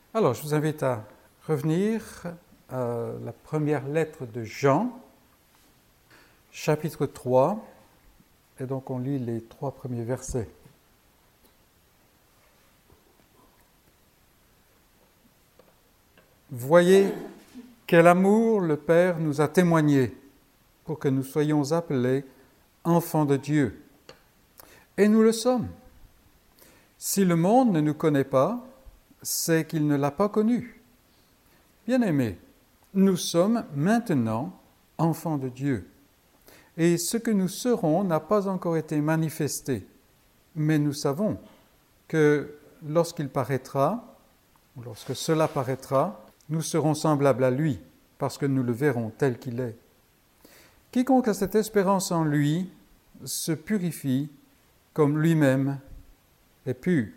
Alors, je vous invite à revenir à la première lettre de Jean, chapitre 3, et donc on lit les 3 premiers versets. Voyez quel amour le Père nous a témoigné pour que nous soyons appelés enfants de Dieu. Et nous le sommes. Si le monde ne nous connaît pas, c'est qu'il ne l'a pas connu. Bien-aimés, nous sommes maintenant enfants de Dieu. Et ce que nous serons n'a pas encore été manifesté. Mais nous savons que lorsqu'il paraîtra, ou lorsque cela paraîtra, nous serons semblables à lui, parce que nous le verrons tel qu'il est. Quiconque a cette espérance en lui se purifie comme lui-même est pur.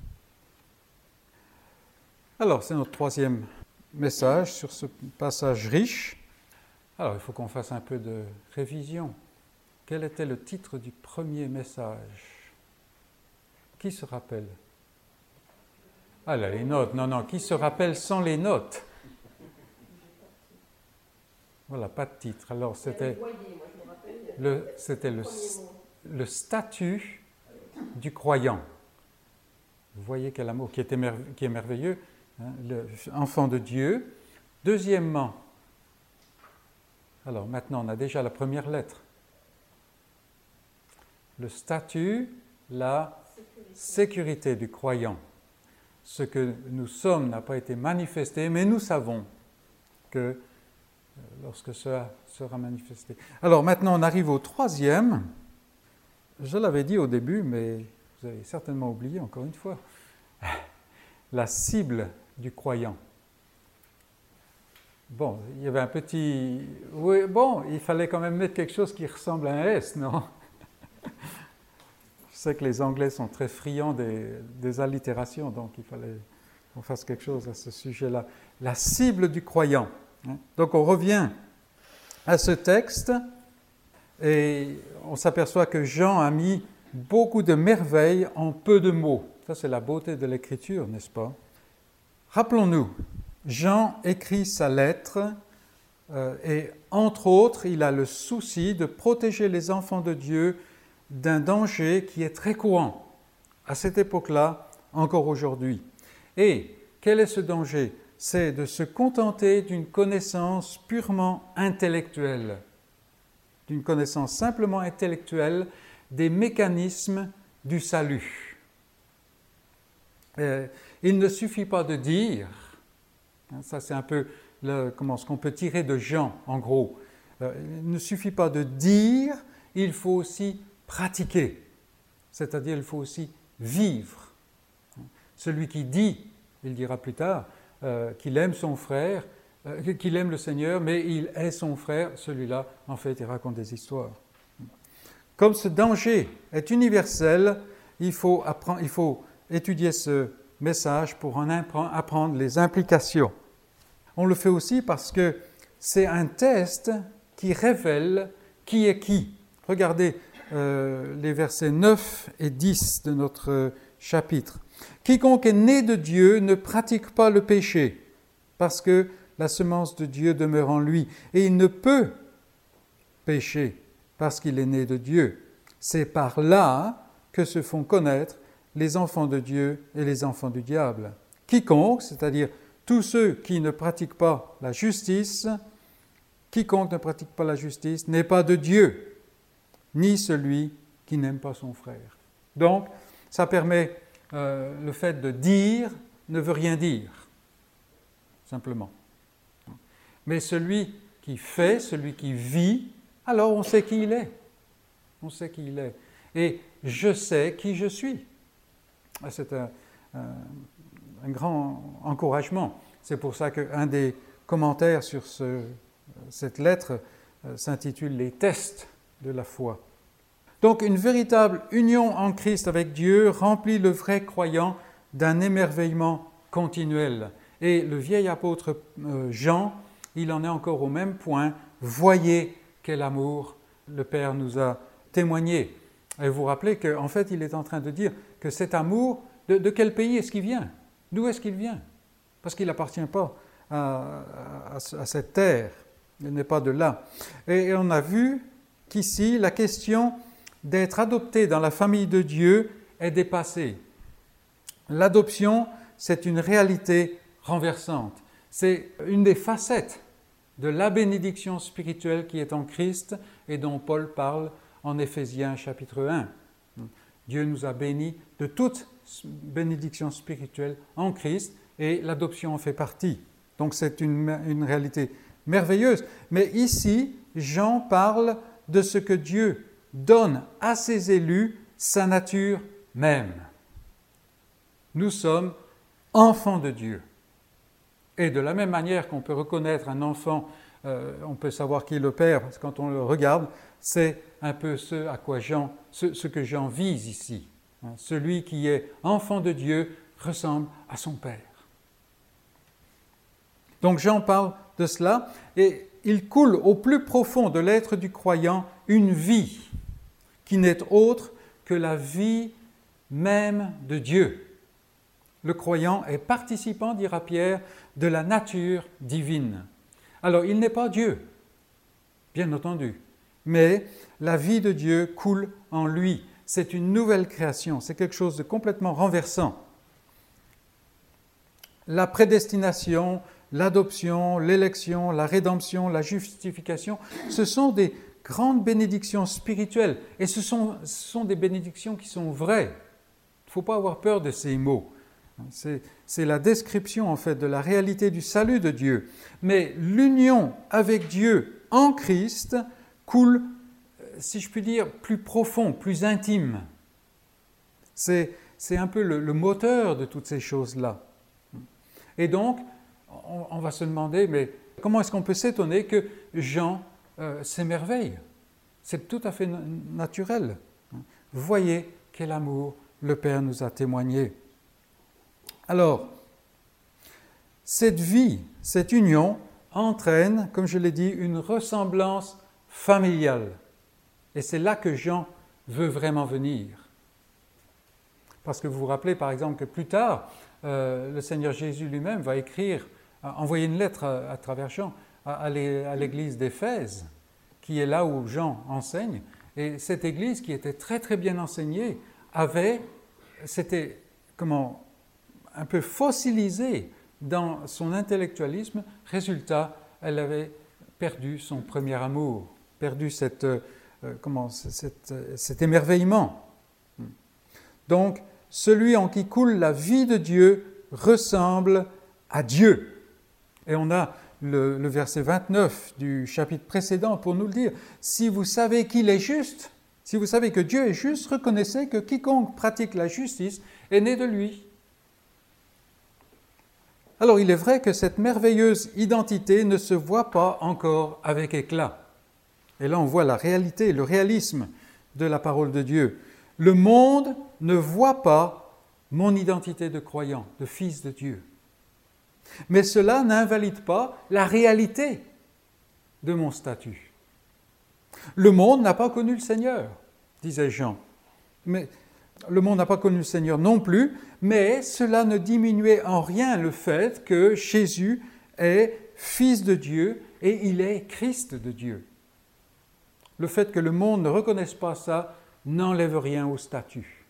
Alors, c'est notre 3e message sur ce passage riche. Alors, il faut qu'on fasse un peu de révision. Quel était le titre du premier message? Qui se rappelle? Ah là, les notes. Non, qui se rappelle sans les notes? Voilà, pas de titre. Alors, c'était le statut du croyant. Vous voyez quel amour qui est merveilleux, hein, l'enfant de Dieu. Deuxièmement, alors maintenant on a déjà la première lettre. Le statut, la sécurité du croyant. Ce que nous sommes n'a pas été manifesté, mais nous savons que lorsque cela sera manifesté. Alors maintenant on arrive au 3e. Je l'avais dit au début, mais vous avez certainement oublié encore une fois. La cible du croyant. Bon, il y avait un petit... Oui, bon, il fallait quand même mettre quelque chose qui ressemble à un S, non? Je sais que les Anglais sont très friands des allitérations, donc il fallait qu'on fasse quelque chose à ce sujet-là. La cible du croyant. Donc on revient à ce texte et on s'aperçoit que Jean a mis beaucoup de merveilles en peu de mots. Ça, c'est la beauté de l'écriture, n'est-ce pas? Rappelons-nous, Jean écrit sa lettre et, entre autres, il a le souci de protéger les enfants de Dieu d'un danger qui est très courant à cette époque-là, encore aujourd'hui. Et quel est ce danger? C'est de se contenter d'une connaissance purement intellectuelle, d'une connaissance simplement intellectuelle des mécanismes du salut. Il ne suffit pas de dire, ça c'est un peu ce qu'on peut tirer de Jean en gros, il ne suffit pas de dire, il faut aussi pratiquer, c'est-à-dire il faut aussi vivre. Celui qui dit, il dira plus tard, qu'il aime son frère, qu'il aime le Seigneur, mais il est son frère, celui-là, en fait, il raconte des histoires. Comme ce danger est universel, il faut étudier ce message pour en apprendre les implications. On le fait aussi parce que c'est un test qui révèle qui est qui. Regardez les versets 9 et 10 de notre chapitre. Quiconque est né de Dieu ne pratique pas le péché, parce que la semence de Dieu demeure en lui, et il ne peut pécher parce qu'il est né de Dieu. C'est par là que se font connaître les enfants de Dieu et les enfants du diable. Quiconque, c'est-à-dire tous ceux qui ne pratiquent pas la justice, quiconque ne pratique pas la justice n'est pas de Dieu, ni celui qui n'aime pas son frère. Donc, ça permet, le fait de dire ne veut rien dire, simplement. Mais celui qui fait, celui qui vit, alors on sait qui il est. On sait qui il est. Et je sais qui je suis. C'est un grand encouragement. C'est pour ça qu'un des commentaires sur cette lettre s'intitule « Les tests de la foi ». Donc une véritable union en Christ avec Dieu remplit le vrai croyant d'un émerveillement continuel. Et le vieil apôtre Jean, il en est encore au même point. Voyez quel amour le Père nous a témoigné. Et vous vous rappelez qu'en fait, il est en train de dire que cet amour, de quel pays est-ce qu'il vient? D'où est-ce qu'il vient? parce qu'il n'appartient pas à cette terre, il n'est pas de là. Et on a vu qu'ici, la question d'être adopté dans la famille de Dieu est dépassée. L'adoption, c'est une réalité renversante. C'est une des facettes de la bénédiction spirituelle qui est en Christ et dont Paul parle en Éphésiens chapitre 1. Dieu nous a bénis de toute bénédiction spirituelle en Christ et l'adoption en fait partie. Donc c'est une réalité merveilleuse. Mais ici, Jean parle de ce que Dieu donne à ses élus, sa nature même. Nous sommes enfants de Dieu. Et de la même manière qu'on peut reconnaître un enfant, on peut savoir qui est le père, parce que quand on le regarde, c'est un peu ce que Jean vise ici. Celui qui est enfant de Dieu ressemble à son père. Donc Jean parle de cela, et il coule au plus profond de l'être du croyant une vie qui n'est autre que la vie même de Dieu. Le croyant est participant, dira Pierre, de la nature divine. Alors, il n'est pas Dieu, bien entendu, mais la vie de Dieu coule en lui. C'est une nouvelle création, c'est quelque chose de complètement renversant. La prédestination, l'adoption, l'élection, la rédemption, la justification, ce sont des grandes bénédictions spirituelles et ce sont des bénédictions qui sont vraies. Il ne faut pas avoir peur de ces mots. C'est la description en fait de la réalité du salut de Dieu. Mais l'union avec Dieu en Christ coule, si je puis dire, plus profond, plus intime. C'est un peu le moteur de toutes ces choses-là. Et donc, on va se demander, mais comment est-ce qu'on peut s'étonner que Jean s'émerveille? C'est tout à fait naturel. Voyez quel amour le Père nous a témoigné. Alors, cette vie, cette union entraîne, comme je l'ai dit, une ressemblance familiale. Et c'est là que Jean veut vraiment venir. Parce que vous vous rappelez par exemple que plus tard, le Seigneur Jésus lui-même va envoyer une lettre à travers Jean à l'église d'Éphèse, qui est là où Jean enseigne. Et cette église qui était très très bien enseignée, c'était un peu fossilisée dans son intellectualisme. Résultat, elle avait perdu son premier amour, perdu cet émerveillement. Donc, celui en qui coule la vie de Dieu ressemble à Dieu. Et on a le verset 29 du chapitre précédent pour nous le dire. Si vous savez qu'il est juste, si vous savez que Dieu est juste, reconnaissez que quiconque pratique la justice est né de lui. Alors, il est vrai que cette merveilleuse identité ne se voit pas encore avec éclat. Et là, on voit la réalité, le réalisme de la parole de Dieu. Le monde ne voit pas mon identité de croyant, de fils de Dieu. Mais cela n'invalide pas la réalité de mon statut. Le monde n'a pas connu le Seigneur, disait Jean. Mais le monde n'a pas connu le Seigneur non plus, mais cela ne diminuait en rien le fait que Jésus est fils de Dieu et il est Christ de Dieu. Le fait que le monde ne reconnaisse pas ça n'enlève rien au statut.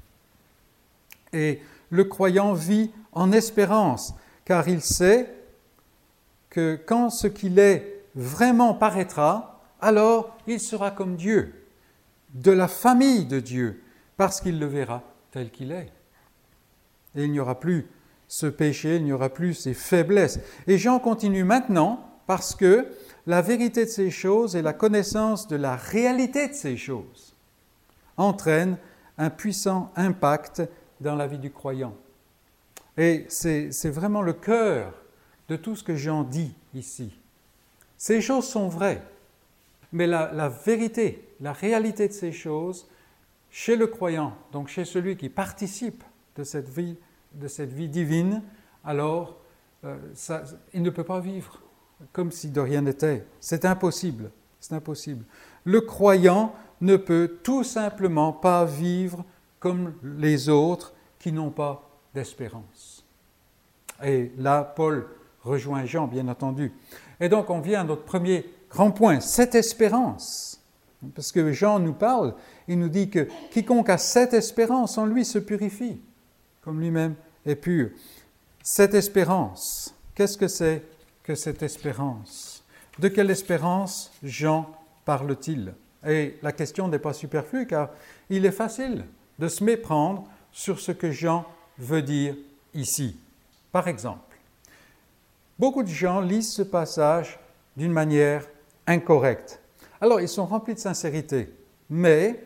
Et le croyant vit en espérance, car il sait que quand ce qu'il est vraiment paraîtra, alors il sera comme Dieu, de la famille de Dieu, parce qu'il le verra tel qu'il est. Et il n'y aura plus ce péché, il n'y aura plus ces faiblesses. Et Jean continue maintenant, parce que la vérité de ces choses et la connaissance de la réalité de ces choses entraînent un puissant impact dans la vie du croyant. Et c'est vraiment le cœur de tout ce que Jean dit ici. Ces choses sont vraies, mais la vérité, la réalité de ces choses, chez le croyant, donc chez celui qui participe de cette vie divine, alors il ne peut pas vivre comme si de rien n'était. C'est impossible, c'est impossible. Le croyant ne peut tout simplement pas vivre comme les autres qui n'ont pas d'espérance. Et là, Paul rejoint Jean, bien entendu. Et donc, on vient à notre premier grand point, cette espérance. Parce que Jean nous parle, il nous dit que quiconque a cette espérance en lui se purifie, comme lui-même est pur. Cette espérance, qu'est-ce que c'est que cette espérance? De quelle espérance Jean parle-t-il? Et la question n'est pas superflue, car il est facile de se méprendre sur ce que Jean veut dire ici. Par exemple, beaucoup de gens lisent ce passage d'une manière incorrecte. Alors, ils sont remplis de sincérité, mais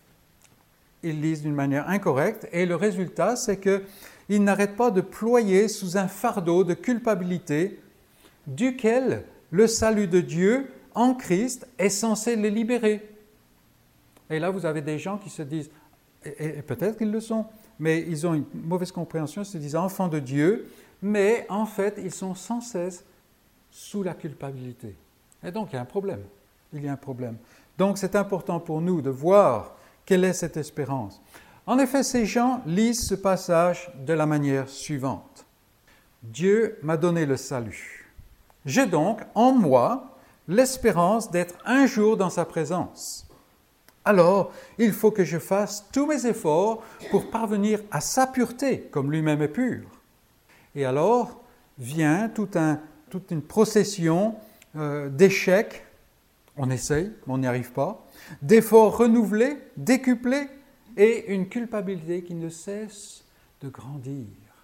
ils lisent d'une manière incorrecte et le résultat, c'est qu'ils n'arrêtent pas de ployer sous un fardeau de culpabilité duquel le salut de Dieu en Christ est censé les libérer. Et là, vous avez des gens qui se disent, et peut-être qu'ils le sont, mais ils ont une mauvaise compréhension, ils se disent enfants de Dieu, mais en fait, ils sont sans cesse sous la culpabilité. Et donc, il y a un problème. Il y a un problème. Donc, c'est important pour nous de voir quelle est cette espérance. En effet, ces gens lisent ce passage de la manière suivante. Dieu m'a donné le salut. J'ai donc en moi l'espérance d'être un jour dans sa présence. Alors, il faut que je fasse tous mes efforts pour parvenir à sa pureté, comme lui-même est pur. Et alors vient toute une procession d'échecs. On essaye, mais on n'y arrive pas. D'efforts renouvelés, décuplés, et une culpabilité qui ne cesse de grandir.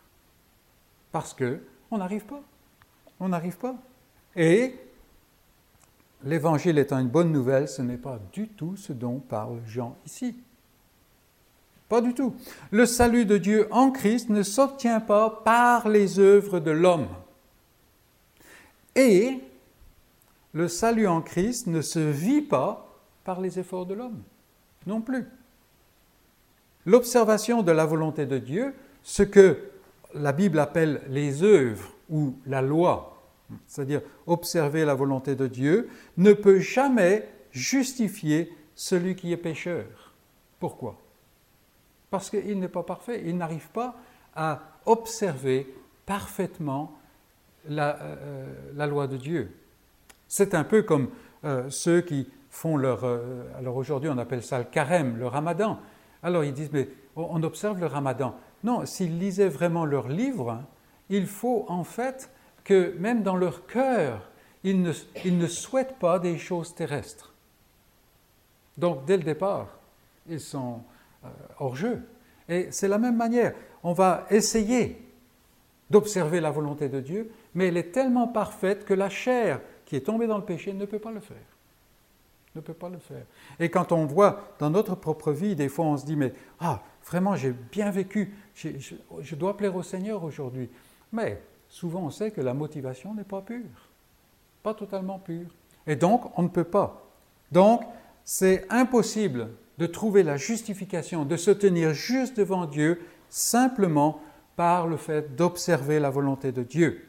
Parce qu'on n'arrive pas. On n'arrive pas. Et l'Évangile étant une bonne nouvelle, ce n'est pas du tout ce dont parle Jean ici. Pas du tout. Le salut de Dieu en Christ ne s'obtient pas par les œuvres de l'homme. Et le salut en Christ ne se vit pas par les efforts de l'homme, non plus. L'observation de la volonté de Dieu, ce que la Bible appelle les œuvres ou la loi, c'est-à-dire observer la volonté de Dieu, ne peut jamais justifier celui qui est pécheur. Pourquoi? Parce qu'il n'est pas parfait, il n'arrive pas à observer parfaitement la loi de Dieu. C'est un peu comme ceux qui font alors aujourd'hui on appelle ça le carême, le ramadan. Alors ils disent, mais on observe le ramadan. Non, s'ils lisaient vraiment leur livre, il faut en fait que même dans leur cœur, ils ne souhaitent pas des choses terrestres. Donc dès le départ, ils sont hors jeu. Et c'est la même manière, on va essayer d'observer la volonté de Dieu, mais elle est tellement parfaite que la chair qui est tombée dans le péché ne peut pas le faire. Ne peut pas le faire. Et quand on voit dans notre propre vie, des fois on se dit, mais vraiment j'ai bien vécu, je dois plaire au Seigneur aujourd'hui. Mais souvent on sait que la motivation n'est pas pure, pas totalement pure. Et donc on ne peut pas. Donc c'est impossible de trouver la justification, de se tenir juste devant Dieu simplement par le fait d'observer la volonté de Dieu.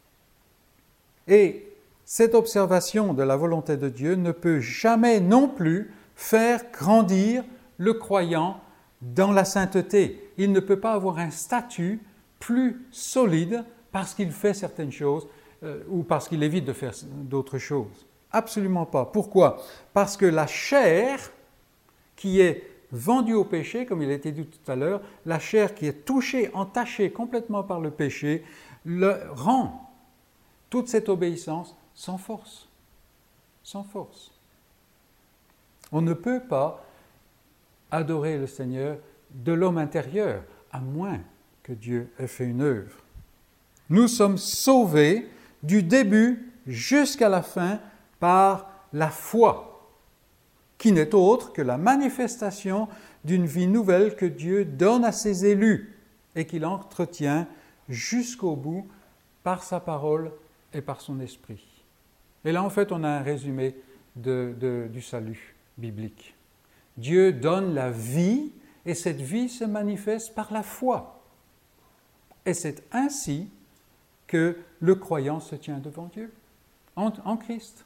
Et cette observation de la volonté de Dieu ne peut jamais non plus faire grandir le croyant dans la sainteté. Il ne peut pas avoir un statut plus solide parce qu'il fait certaines choses ou parce qu'il évite de faire d'autres choses. Absolument pas. Pourquoi? Parce que la chair qui est vendue au péché, comme il a été dit tout à l'heure, la chair qui est touchée, entachée complètement par le péché, le rend toute cette obéissance sans force. Sans force. On ne peut pas adorer le Seigneur de l'homme intérieur, à moins que Dieu ait fait une œuvre. Nous sommes sauvés du début jusqu'à la fin par la foi, qui n'est autre que la manifestation d'une vie nouvelle que Dieu donne à ses élus et qu'il entretient jusqu'au bout par sa parole et par son esprit. Et là, en fait, on a un résumé du salut biblique. Dieu donne la vie et cette vie se manifeste par la foi. Et c'est ainsi que le croyant se tient devant Dieu, en Christ.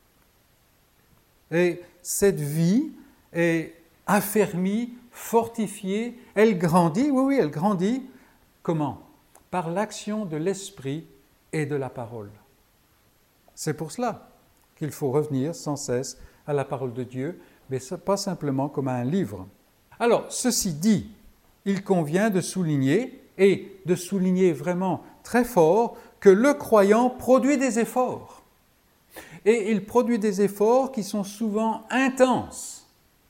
Et cette vie est affermie, fortifiée, elle grandit, oui, elle grandit. Comment? par l'action de l'Esprit et de la parole. C'est pour cela qu'il faut revenir sans cesse à la parole de Dieu, mais pas simplement comme à un livre. Alors, ceci dit, il convient de souligner, et de souligner vraiment très fort, que le croyant produit des efforts. Et il produit des efforts qui sont souvent intenses.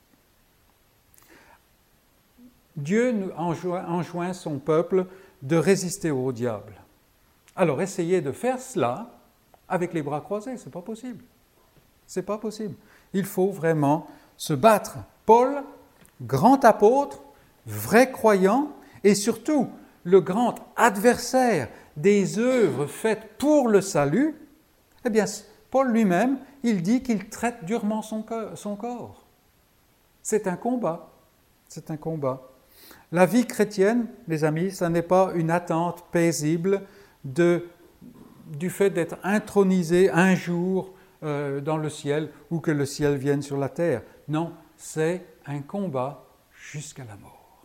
Dieu enjoint son peuple de résister au diable. Alors, essayez de faire cela avec les bras croisés, ce n'est pas possible. Ce n'est pas possible. Il faut vraiment se battre. Paul, grand apôtre, vrai croyant, et surtout le grand adversaire des œuvres faites pour le salut, eh bien, Paul lui-même, il dit qu'il traite durement son corps. C'est un combat. C'est un combat. La vie chrétienne, mes amis, ce n'est pas une attente paisible du fait d'être intronisé un jour dans le ciel ou que le ciel vienne sur la terre. Non, c'est un combat jusqu'à la mort.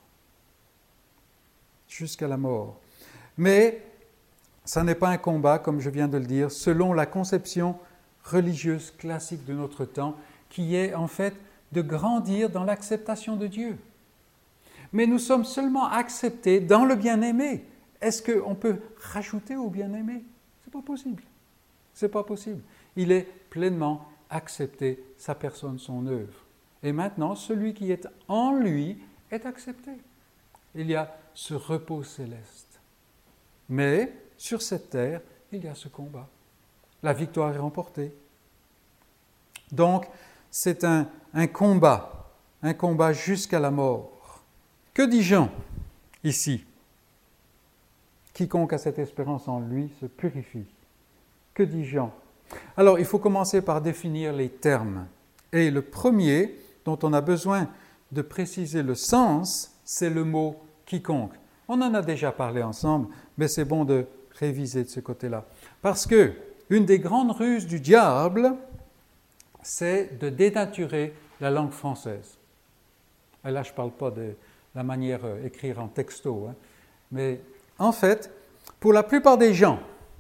Jusqu'à la mort. Mais ça n'est pas un combat, comme je viens de le dire, selon la conception religieuse classique de notre temps, qui est en fait de grandir dans l'acceptation de Dieu. Mais nous sommes seulement acceptés dans le bien-aimé. Est-ce qu'on peut rajouter au bien-aimé ? C'est pas possible. C'est pas possible. Il est pleinement accepté, sa personne, son œuvre. Et maintenant, celui qui est en lui est accepté. Il y a ce repos céleste. Mais sur cette terre, il y a ce combat. La victoire est remportée. Donc, c'est un combat jusqu'à la mort. Que dit Jean ici ? Quiconque a cette espérance en lui se purifie. Que dit Jean ? Alors, il faut commencer par définir les termes. Et le premier dont on a besoin de préciser le sens, c'est le mot « quiconque ». On en a déjà parlé ensemble, mais c'est bon de réviser de ce côté-là. Parce que une des grandes ruses du diable, c'est de dénaturer la langue française. Et là, je ne parle pas de la manière d'écrire en texto, mais en fait, pour la plupart des gens,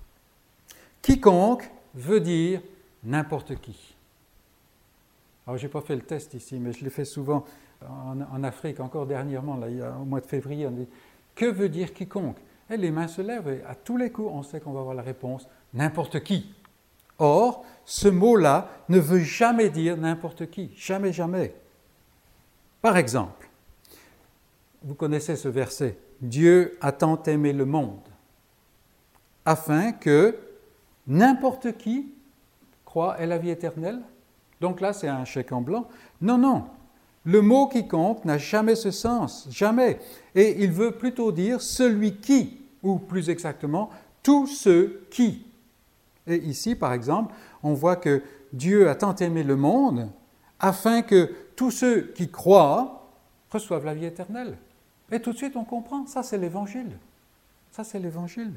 quiconque veut dire n'importe qui. Alors, je n'ai pas fait le test ici, mais je l'ai fait souvent en Afrique, encore dernièrement, là, au mois de février, on dit « Que veut dire quiconque ?» Et les mains se lèvent et à tous les coups, on sait qu'on va avoir la réponse « n'importe qui ». Or, ce mot-là ne veut jamais dire n'importe qui, jamais, jamais. Par exemple, vous connaissez ce verset « Dieu a tant aimé le monde » afin que n'importe qui croit ait la vie éternelle. Donc là, c'est un chèque en blanc. Non, non. Le mot quiconque n'a jamais ce sens, jamais. Et il veut plutôt dire celui qui, ou plus exactement, tous ceux qui. Et ici, par exemple, on voit que Dieu a tant aimé le monde afin que tous ceux qui croient reçoivent la vie éternelle. Et tout de suite, on comprend, ça c'est l'Évangile. Ça c'est l'Évangile.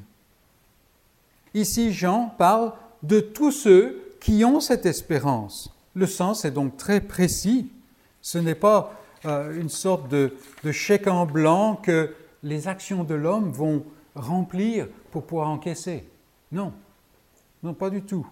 Ici, Jean parle de tous ceux qui ont cette espérance. Le sens est donc très précis. Ce n'est pas une sorte de chèque en blanc que les actions de l'homme vont remplir pour pouvoir encaisser. Non, non, pas du tout.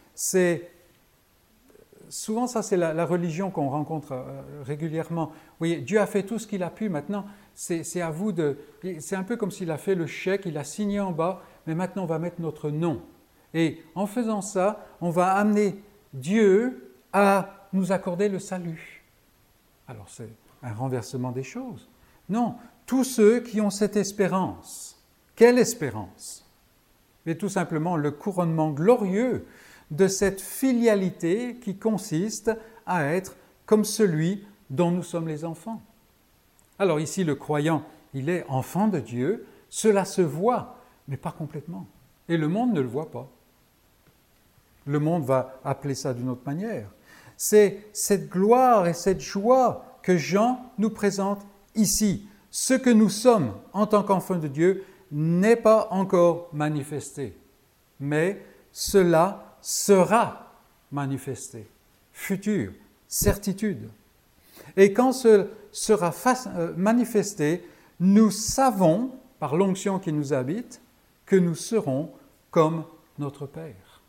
Souvent, ça c'est la religion qu'on rencontre régulièrement. Vous voyez, Dieu a fait tout ce qu'il a pu, maintenant c'est à vous de... C'est un peu comme s'il a fait le chèque, il a signé en bas, mais maintenant on va mettre notre nom. Et en faisant ça, on va amener Dieu à nous accorder le salut. Alors c'est un renversement des choses. Non, tous ceux qui ont cette espérance. Quelle espérance ? Mais tout simplement le couronnement glorieux de cette filialité qui consiste à être comme celui dont nous sommes les enfants. Alors ici, le croyant, il est enfant de Dieu, cela se voit, mais pas complètement. Et le monde ne le voit pas. Le monde va appeler ça d'une autre manière. C'est cette gloire et cette joie que Jean nous présente ici. Ce que nous sommes en tant qu'enfants de Dieu n'est pas encore manifesté, mais cela sera manifesté. Futur, certitude. Et quand ce sera manifesté, nous savons, par l'onction qui nous habite, que nous serons comme notre Père.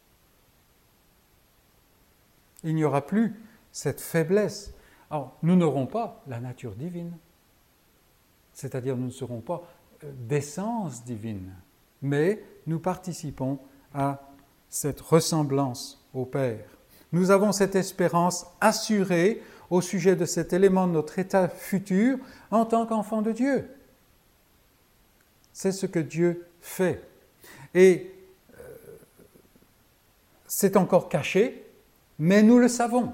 Il n'y aura plus cette faiblesse. Alors, nous n'aurons pas la nature divine, c'est-à-dire nous ne serons pas d'essence divine, mais nous participons à cette ressemblance au Père. Nous avons cette espérance assurée au sujet de cet élément de notre état futur en tant qu'enfant de Dieu. C'est ce que Dieu fait. Et c'est encore caché, mais nous le savons.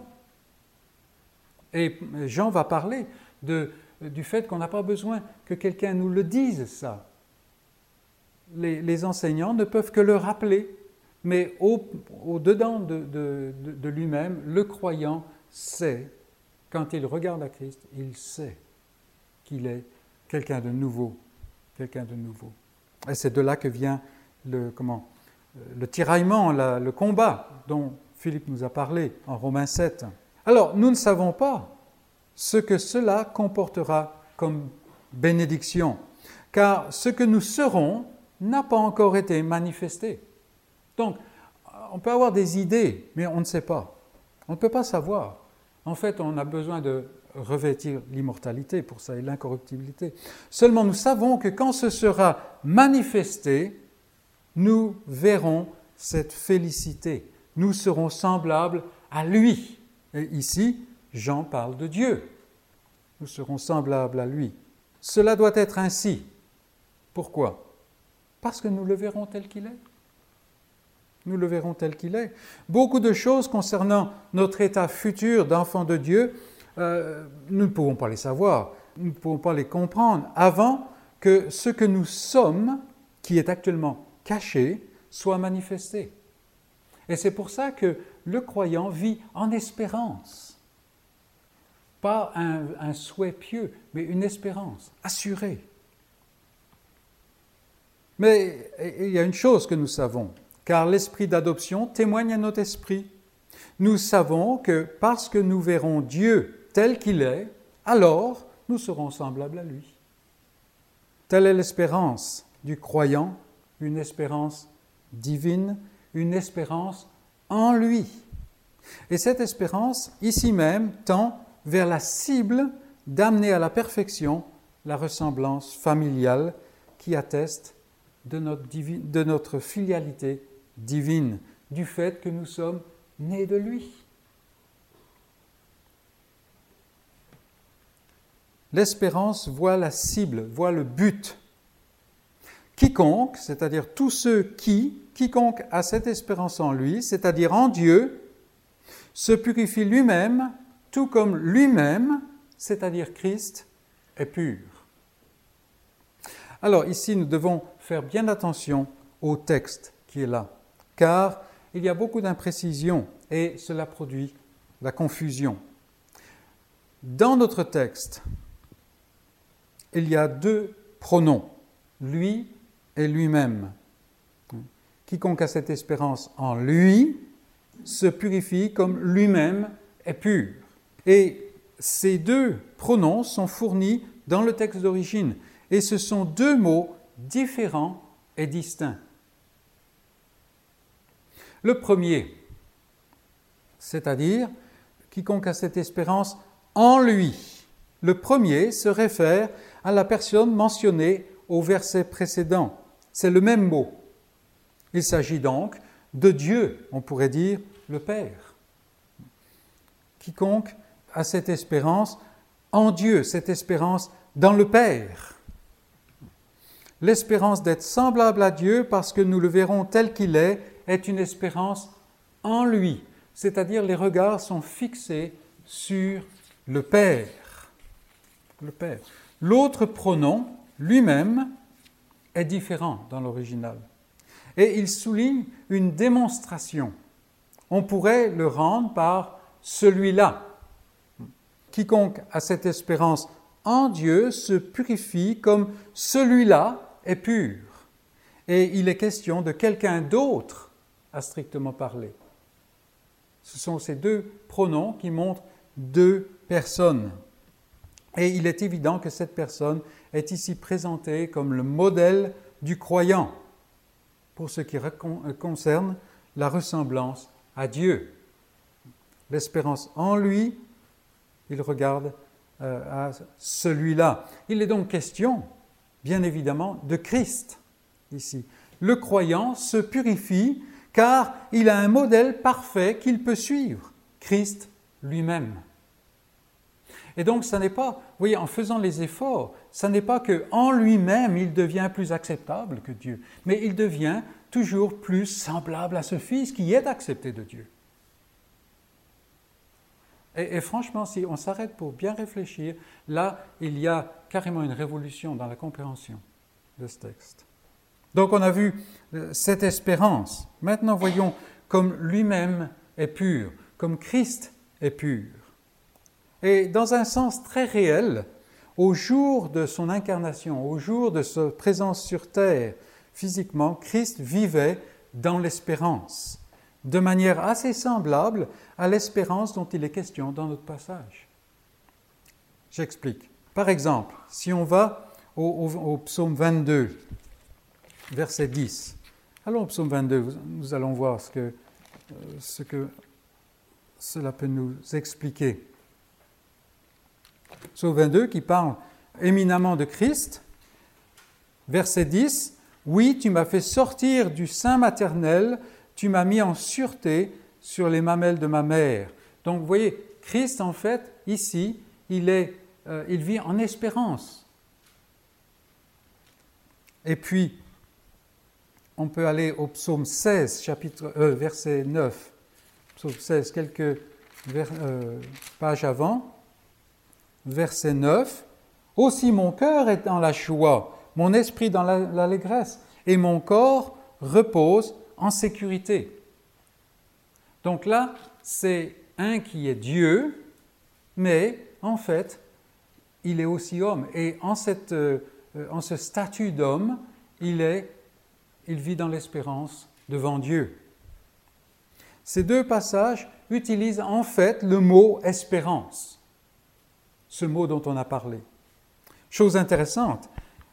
Et Jean va parler du fait qu'on n'a pas besoin que quelqu'un nous le dise, ça. Les enseignants ne peuvent que le rappeler, mais au-dedans de lui-même, le croyant sait, quand il regarde à Christ, il sait qu'il est quelqu'un de nouveau. Quelqu'un de nouveau. Et c'est de là que vient le tiraillement, le combat dont Philippe nous a parlé en Romains 7. Alors, nous ne savons pas ce que cela comportera comme bénédiction, car ce que nous serons n'a pas encore été manifesté. Donc, on peut avoir des idées, mais on ne sait pas. On ne peut pas savoir. En fait, on a besoin de revêtir l'immortalité pour ça et l'incorruptibilité. Seulement, nous savons que quand ce sera manifesté, nous verrons cette félicité. Nous serons semblables à lui. Et ici, Jean parle de Dieu. Nous serons semblables à lui. Cela doit être ainsi. Pourquoi ? Parce que nous le verrons tel qu'il est. Nous le verrons tel qu'il est. Beaucoup de choses concernant notre état futur d'enfant de Dieu, nous ne pouvons pas les savoir, nous ne pouvons pas les comprendre avant que ce que nous sommes, qui est actuellement caché, soit manifesté. Et c'est pour ça que le croyant vit en espérance. Pas un souhait pieux, mais une espérance assurée. Mais il y a une chose que nous savons, car l'esprit d'adoption témoigne à notre esprit. Nous savons que parce que nous verrons Dieu tel qu'il est, alors nous serons semblables à lui. Telle est l'espérance du croyant, une espérance divine, une espérance en lui. Et cette espérance, ici même, tend vers la cible d'amener à la perfection la ressemblance familiale qui atteste de notre filialité divine, du fait que nous sommes nés de lui. L'espérance voit la cible, voit le but. Quiconque, c'est-à-dire tous ceux quiconque a cette espérance en lui, c'est-à-dire en Dieu, se purifie lui-même, tout comme lui-même, c'est-à-dire Christ, est pur. Alors ici, nous devons faire bien attention au texte qui est là, car il y a beaucoup d'imprécisions et cela produit la confusion. Dans notre texte, il y a deux pronoms, lui et lui-même. Quiconque a cette espérance en lui se purifie comme lui-même est pur. Et ces deux pronoms sont fournis dans le texte d'origine. Et ce sont deux mots différents et distincts. Le premier, c'est-à-dire quiconque a cette espérance en lui. Le premier se réfère à la personne mentionnée au verset précédent. C'est le même mot. Il s'agit donc de Dieu, on pourrait dire le Père. Quiconque a cette espérance en Dieu, cette espérance dans le Père. L'espérance d'être semblable à Dieu parce que nous le verrons tel qu'il est une espérance en lui, c'est-à-dire les regards sont fixés sur le Père. Le Père. L'autre pronom, lui-même, est différent dans l'original. Et il souligne une démonstration. On pourrait le rendre par celui-là. Quiconque a cette espérance en Dieu se purifie comme celui-là est pur. Et il est question de quelqu'un d'autre, à strictement parler. Ce sont ces deux pronoms qui montrent deux personnes. Et il est évident que cette personne est ici présentée comme le modèle du croyant. pour ce qui concerne la ressemblance à Dieu. L'espérance en lui, il regarde à celui-là. Il est donc question, bien évidemment, de Christ ici. Le croyant se purifie car il a un modèle parfait qu'il peut suivre, Christ lui-même. Et donc, ça n'est pas, vous voyez, en faisant les efforts, ça n'est pas qu'en lui-même, il devient plus acceptable que Dieu, mais il devient toujours plus semblable à ce Fils qui est accepté de Dieu. Et franchement, si on s'arrête pour bien réfléchir, là, il y a carrément une révolution dans la compréhension de ce texte. Donc, on a vu cette espérance. Maintenant, voyons comme lui-même est pur, comme Christ est pur. Et dans un sens très réel, au jour de son incarnation, au jour de sa présence sur terre, physiquement, Christ vivait dans l'espérance, de manière assez semblable à l'espérance dont il est question dans notre passage. J'explique. Par exemple, si on va au psaume 22, verset 10. Allons au psaume 22, nous allons voir ce que cela peut nous expliquer. Psaume 22 qui parle éminemment de Christ. Verset 10. « Oui, tu m'as fait sortir du sein maternel, tu m'as mis en sûreté sur les mamelles de ma mère. » Donc vous voyez, Christ en fait, ici, il vit en espérance. Et puis, on peut aller au psaume 16, verset 9. Psaume 16, quelques pages avant. Verset 9. « Aussi mon cœur est dans la joie, mon esprit dans l'allégresse, et mon corps repose en sécurité. » Donc là, c'est un qui est Dieu, mais en fait, il est aussi homme. Et en ce statut d'homme, il vit dans l'espérance devant Dieu. Ces deux passages utilisent en fait le mot « espérance », ce mot dont on a parlé. Chose intéressante,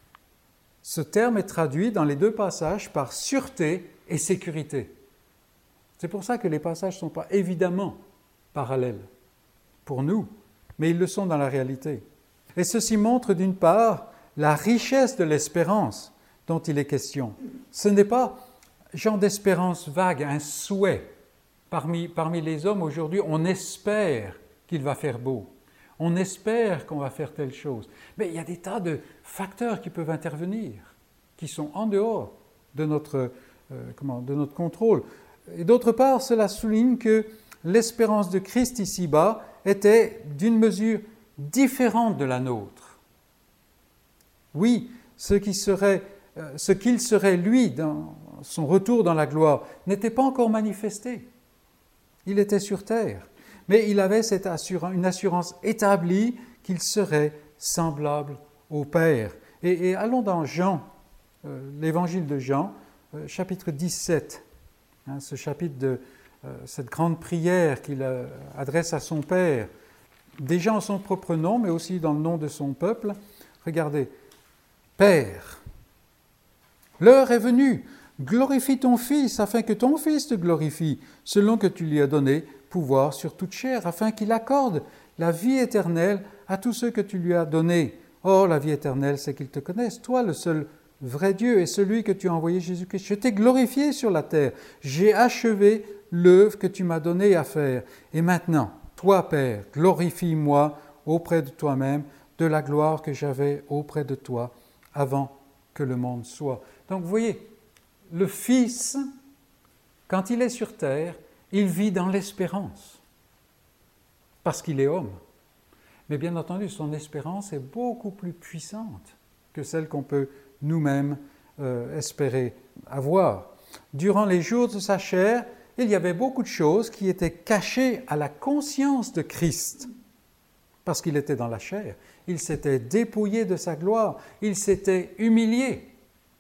ce terme est traduit dans les deux passages par sûreté et sécurité. C'est pour ça que les passages ne sont pas évidemment parallèles pour nous, mais ils le sont dans la réalité. Et ceci montre d'une part la richesse de l'espérance dont il est question. Ce n'est pas genre d'espérance vague, un souhait. Parmi les hommes aujourd'hui, on espère qu'il va faire beau. On espère qu'on va faire telle chose. Mais il y a des tas de facteurs qui peuvent intervenir, qui sont en dehors de notre contrôle. Et d'autre part, cela souligne que l'espérance de Christ ici-bas était d'une mesure différente de la nôtre. Oui, ce qu'il serait lui dans son retour dans la gloire n'était pas encore manifesté. Il était sur terre. Mais il avait une assurance établie qu'il serait semblable au Père. Et allons dans Jean, l'évangile de Jean, chapitre 17, ce chapitre de cette grande prière qu'il adresse à son Père, déjà en son propre nom, mais aussi dans le nom de son peuple. Regardez, « Père, l'heure est venue, glorifie ton Fils, afin que ton Fils te glorifie, selon que tu lui as donné pouvoir sur toute chair, afin qu'il accorde la vie éternelle à tous ceux que tu lui as donnés. Or, la vie éternelle, c'est qu'ils te connaissent, toi, le seul vrai Dieu, et celui que tu as envoyé, Jésus-Christ. Je t'ai glorifié sur la terre. J'ai achevé l'œuvre que tu m'as donnée à faire. Et maintenant, toi, Père, glorifie-moi auprès de toi-même de la gloire que j'avais auprès de toi avant que le monde soit. » Donc, vous voyez, le Fils, quand il est sur terre, il vit dans l'espérance, parce qu'il est homme. Mais bien entendu, son espérance est beaucoup plus puissante que celle qu'on peut nous-mêmes espérer avoir. Durant les jours de sa chair, il y avait beaucoup de choses qui étaient cachées à la conscience de Christ, parce qu'il était dans la chair. Il s'était dépouillé de sa gloire, il s'était humilié.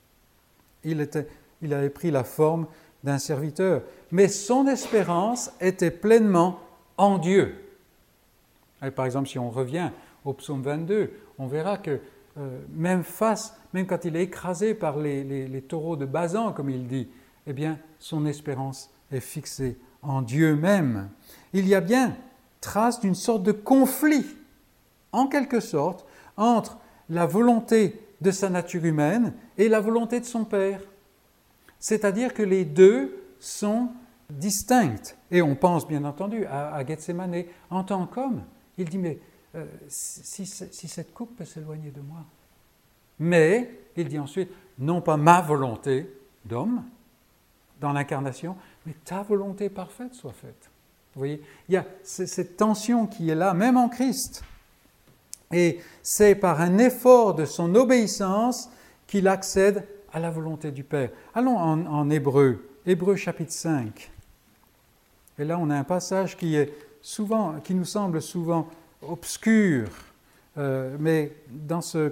Il avait pris la forme d'un serviteur, mais son espérance était pleinement en Dieu. Et par exemple, si on revient au psaume 22, on verra que même quand il est écrasé par les taureaux de Basan, comme il dit, eh bien, son espérance est fixée en Dieu même. Il y a bien trace d'une sorte de conflit, en quelque sorte, entre la volonté de sa nature humaine et la volonté de son Père. C'est-à-dire que les deux sont distincts. Et on pense bien entendu à Gethsémane en tant qu'homme. Il dit, mais si cette coupe peut s'éloigner de moi. Mais, il dit ensuite, non pas ma volonté d'homme, dans l'incarnation, mais ta volonté parfaite soit faite. Vous voyez, il y a cette tension qui est là, même en Christ. Et c'est par un effort de son obéissance qu'il accède à la volonté du Père. Allons en Hébreu, Hébreu chapitre 5. Et là, on a un passage qui nous semble souvent obscur, mais dans ce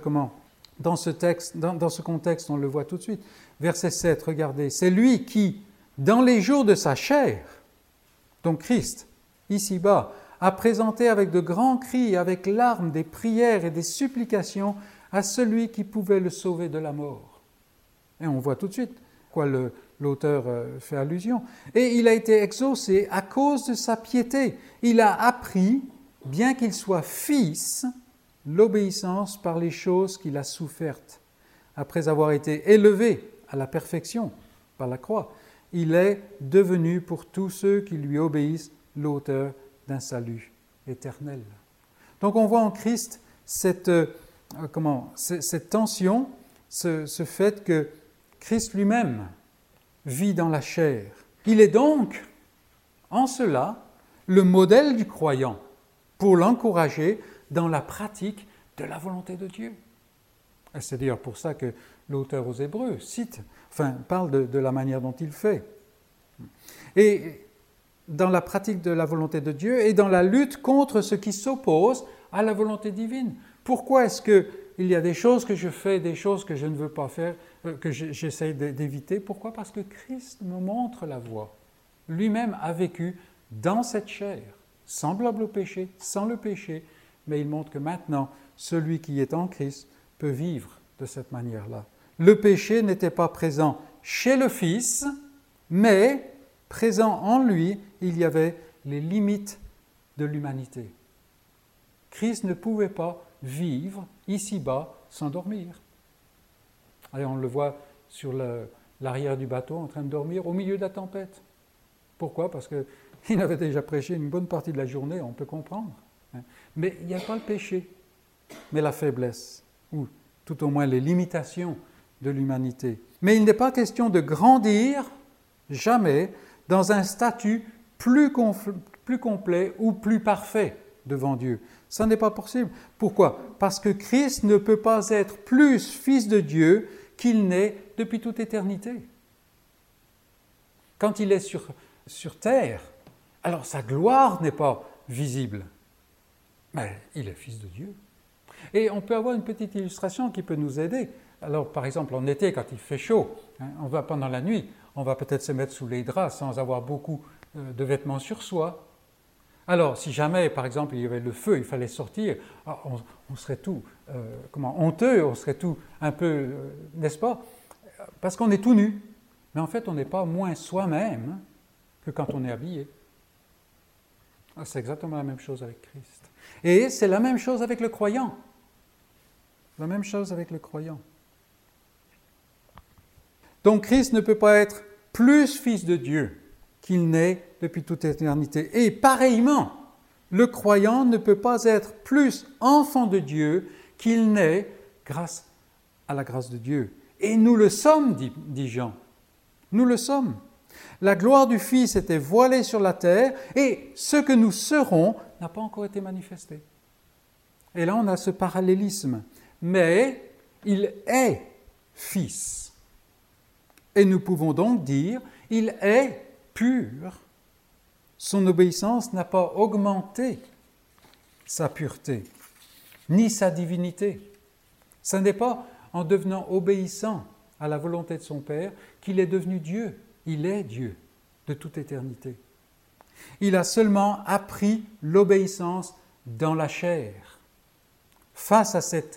contexte, on le voit tout de suite. Verset 7, regardez, c'est lui qui, dans les jours de sa chair, donc Christ, ici-bas, a présenté avec de grands cris et avec larmes des prières et des supplications à celui qui pouvait le sauver de la mort. Et on voit tout de suite à quoi l'auteur fait allusion. Et il a été exaucé à cause de sa piété. Il a appris, bien qu'il soit fils, l'obéissance par les choses qu'il a souffertes. Après avoir été élevé à la perfection par la croix, il est devenu pour tous ceux qui lui obéissent l'auteur d'un salut éternel. Donc on voit en Christ cette tension, ce fait que Christ lui-même vit dans la chair. Il est donc, en cela, le modèle du croyant pour l'encourager dans la pratique de la volonté de Dieu. Et c'est d'ailleurs pour ça que l'auteur aux Hébreux parle de la manière dont il fait. Et dans la pratique de la volonté de Dieu et dans la lutte contre ce qui s'oppose à la volonté divine. Pourquoi est-ce qu'il y a des choses que je fais, des choses que je ne veux pas faire, que j'essaie d'éviter? Pourquoi? Parce que Christ me montre la voie. Lui-même a vécu dans cette chair, semblable au péché, sans le péché, mais il montre que maintenant, celui qui est en Christ peut vivre de cette manière-là. Le péché n'était pas présent chez le Fils, mais présent en lui, il y avait les limites de l'humanité. Christ ne pouvait pas vivre ici-bas sans dormir. Et on le voit sur l'arrière du bateau en train de dormir au milieu de la tempête. Pourquoi? Parce qu'il avait déjà prêché une bonne partie de la journée, on peut comprendre. Mais il n'y a pas le péché, mais la faiblesse, ou tout au moins les limitations de l'humanité. Mais il n'est pas question de grandir, jamais, dans un statut plus complet ou plus parfait devant Dieu. Ça n'est pas possible. Pourquoi? Parce que Christ ne peut pas être plus fils de Dieu qu'il n'est depuis toute éternité. Quand il est sur terre, alors sa gloire n'est pas visible. Mais il est fils de Dieu. Et on peut avoir une petite illustration qui peut nous aider. Alors, par exemple, en été, quand il fait chaud, on va pendant la nuit, on va peut-être se mettre sous les draps sans avoir beaucoup de vêtements sur soi. Alors, si jamais, par exemple, il y avait le feu, il fallait sortir, on serait tout honteux, on serait tout un peu, n'est-ce pas? Parce qu'on est tout nu. Mais en fait, on n'est pas moins soi-même que quand on est habillé. C'est exactement la même chose avec Christ. Et c'est la même chose avec le croyant. La même chose avec le croyant. Donc Christ ne peut pas être plus fils de Dieu qu'il n'est depuis toute éternité. Et pareillement, le croyant ne peut pas être plus enfant de Dieu qu'il n'est grâce à la grâce de Dieu. Et nous le sommes, dit Jean. Nous le sommes. La gloire du Fils était voilée sur la terre et ce que nous serons n'a pas encore été manifesté. Et là, on a ce parallélisme. Mais il est Fils. Et nous pouvons donc dire, il est pur. Son obéissance n'a pas augmenté sa pureté, ni sa divinité. Ce n'est pas en devenant obéissant à la volonté de son Père qu'il est devenu Dieu. Il est Dieu de toute éternité. Il a seulement appris l'obéissance dans la chair. Face à cette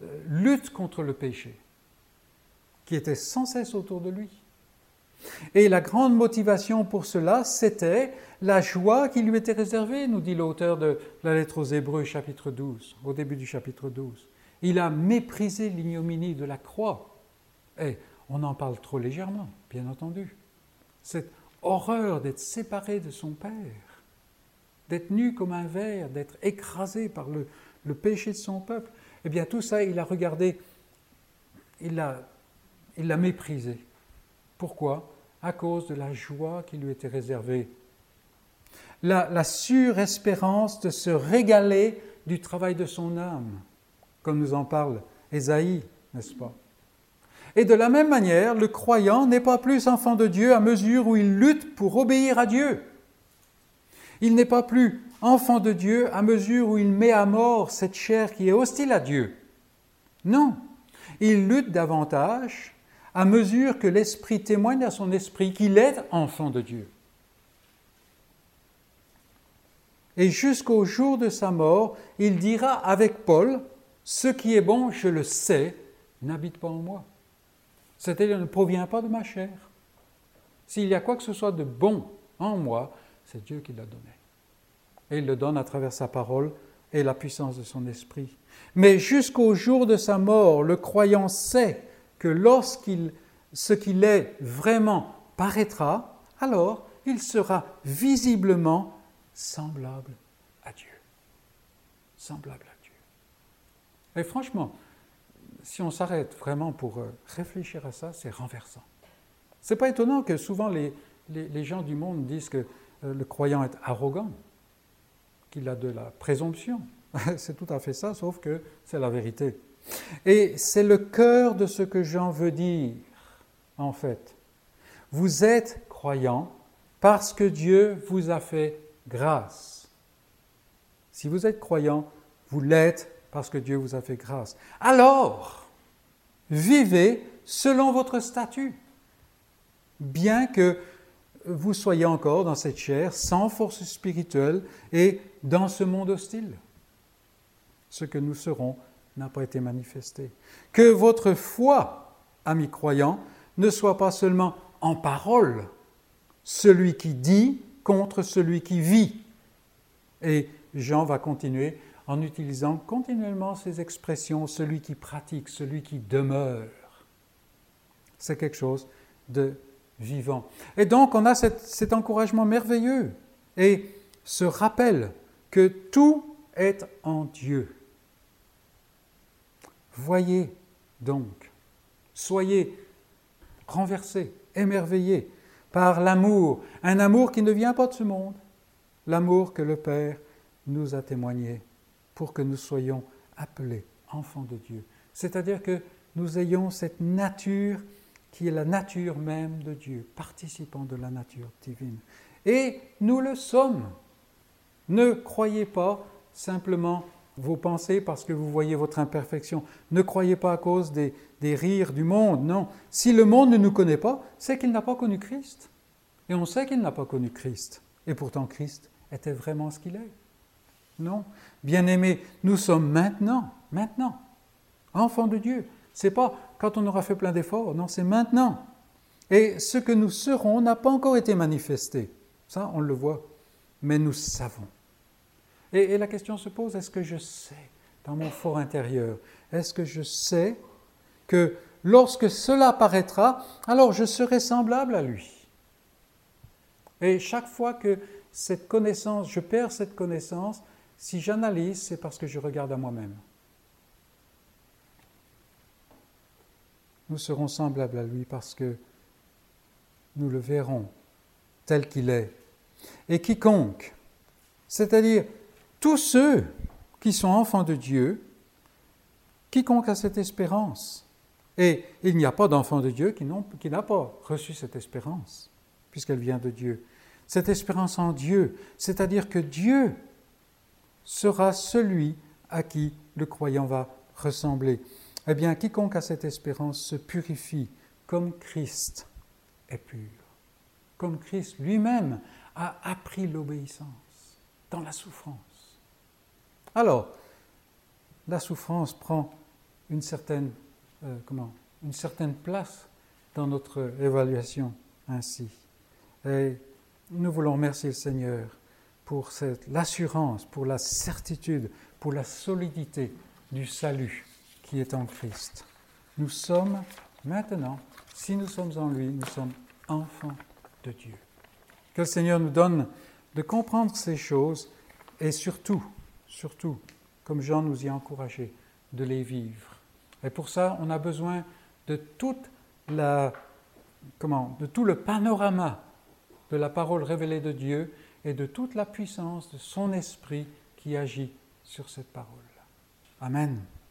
lutte contre le péché, qui était sans cesse autour de lui. Et la grande motivation pour cela, c'était la joie qui lui était réservée, nous dit l'auteur de la lettre aux Hébreux, chapitre 12, au début du chapitre 12. Il a méprisé l'ignominie de la croix. Et on en parle trop légèrement, bien entendu. Cette horreur d'être séparé de son Père, d'être nu comme un ver, d'être écrasé par le péché de son peuple, eh bien tout ça, il a regardé, il l'a méprisé. Pourquoi ? À cause de la joie qui lui était réservée. La sûre espérance de se régaler du travail de son âme, comme nous en parle Ésaïe, n'est-ce pas ? Et de la même manière, le croyant n'est pas plus enfant de Dieu à mesure où il lutte pour obéir à Dieu. Il n'est pas plus enfant de Dieu à mesure où il met à mort cette chair qui est hostile à Dieu. Non, il lutte davantage à mesure que l'Esprit témoigne à son esprit qu'il est enfant de Dieu. Et jusqu'au jour de sa mort, il dira avec Paul, « Ce qui est bon, je le sais, n'habite pas en moi. » C'est-à-dire, ne provient pas de ma chair. S'il y a quoi que ce soit de bon en moi, c'est Dieu qui l'a donné. Et il le donne à travers sa parole et la puissance de son esprit. Mais jusqu'au jour de sa mort, le croyant sait que ce qu'il est vraiment paraîtra, alors il sera visiblement semblable à Dieu. Semblable à Dieu. Et franchement, si on s'arrête vraiment pour réfléchir à ça, c'est renversant. Ce n'est pas étonnant que souvent les gens du monde disent que le croyant est arrogant, qu'il a de la présomption. C'est tout à fait ça, sauf que c'est la vérité. Et c'est le cœur de ce que Jean veut dire, en fait. Vous êtes croyant parce que Dieu vous a fait grâce. Si vous êtes croyant, vous l'êtes parce que Dieu vous a fait grâce. Alors, vivez selon votre statut, bien que vous soyez encore dans cette chair, sans force spirituelle et dans ce monde hostile. Ce que nous serons n'a pas été manifesté. Que votre foi, amis croyants, ne soit pas seulement en parole, celui qui dit contre celui qui vit. Et Jean va continuer en utilisant continuellement ces expressions, celui qui pratique, celui qui demeure. C'est quelque chose de vivant. Et donc, on a cet encouragement merveilleux et ce rappel que tout est en Dieu. Voyez donc, soyez renversés, émerveillés par l'amour, un amour qui ne vient pas de ce monde, l'amour que le Père nous a témoigné pour que nous soyons appelés enfants de Dieu. C'est-à-dire que nous ayons cette nature qui est la nature même de Dieu, participant de la nature divine. Et nous le sommes. Ne croyez pas simplement vos pensées parce que vous voyez votre imperfection. Ne croyez pas à cause des rires du monde, non. Si le monde ne nous connaît pas, c'est qu'il n'a pas connu Christ. Et on sait qu'il n'a pas connu Christ. Et pourtant, Christ était vraiment ce qu'il est. Non. Bien-aimés, nous sommes maintenant, enfants de Dieu. Ce n'est pas quand on aura fait plein d'efforts, non, c'est maintenant. Et ce que nous serons n'a pas encore été manifesté. Ça, on le voit. Mais nous savons. Et la question se pose, est-ce que je sais, dans mon fort intérieur, est-ce que je sais que lorsque cela apparaîtra, alors je serai semblable à lui? Et chaque fois que cette connaissance, je perds cette connaissance, si j'analyse, c'est parce que je regarde à moi-même. Nous serons semblables à lui parce que nous le verrons tel qu'il est. Et quiconque, c'est-à-dire tous ceux qui sont enfants de Dieu, quiconque a cette espérance. Et il n'y a pas d'enfant de Dieu qui n'a pas reçu cette espérance, puisqu'elle vient de Dieu. Cette espérance en Dieu, c'est-à-dire que Dieu sera celui à qui le croyant va ressembler. Eh bien, quiconque a cette espérance se purifie comme Christ est pur. Comme Christ lui-même a appris l'obéissance dans la souffrance. Alors, la souffrance prend une certaine place dans notre évaluation ainsi. Et nous voulons remercier le Seigneur pour l'assurance, pour la certitude, pour la solidité du salut qui est en Christ. Nous sommes maintenant, si nous sommes en lui, nous sommes enfants de Dieu. Que le Seigneur nous donne de comprendre ces choses et surtout, comme Jean nous y a encouragés, de les vivre. Et pour ça, on a besoin de tout le panorama de la parole révélée de Dieu et de toute la puissance de son esprit qui agit sur cette parole. Amen.